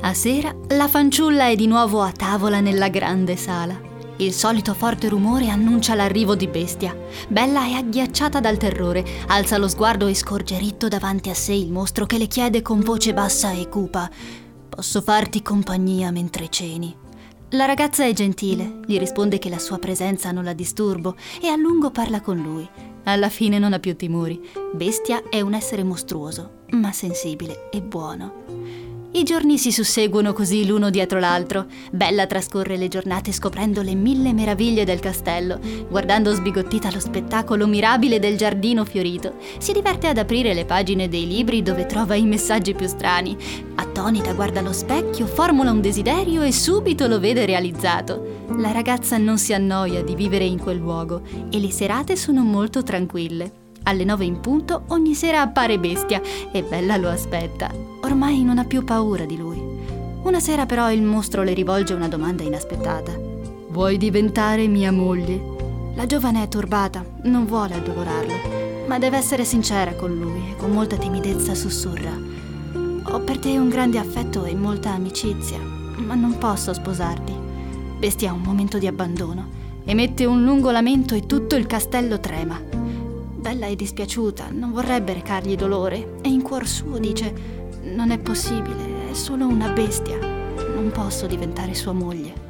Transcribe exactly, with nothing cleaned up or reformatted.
A sera, la fanciulla è di nuovo a tavola nella grande sala. Il solito forte rumore annuncia l'arrivo di Bestia. Bella è agghiacciata dal terrore, alza lo sguardo e scorge ritto davanti a sé il mostro che le chiede con voce bassa e cupa: «Posso farti compagnia mentre ceni?» La ragazza è gentile, gli risponde che la sua presenza non la disturbo e a lungo parla con lui. Alla fine non ha più timori. Bestia è un essere mostruoso, ma sensibile e buono. I giorni si susseguono così l'uno dietro l'altro. Bella trascorre le giornate scoprendo le mille meraviglie del castello, guardando sbigottita lo spettacolo mirabile del giardino fiorito. Si diverte ad aprire le pagine dei libri dove trova i messaggi più strani. Attonita guarda allo specchio, formula un desiderio e subito lo vede realizzato. La ragazza non si annoia di vivere in quel luogo e le serate sono molto tranquille. Alle nove in punto ogni sera appare Bestia e Bella lo aspetta. Ormai non ha più paura di lui. Una sera però il mostro le rivolge una domanda inaspettata. «Vuoi diventare mia moglie?» La giovane è turbata, non vuole addolorarlo, ma deve essere sincera con lui e con molta timidezza sussurra: «Ho per te un grande affetto e molta amicizia, ma non posso sposarti». Bestia ha un momento di abbandono, emette un lungo lamento e tutto il castello trema. Bella è dispiaciuta, non vorrebbe recargli dolore e in cuor suo dice: «Non è possibile, è solo una bestia, non posso diventare sua moglie».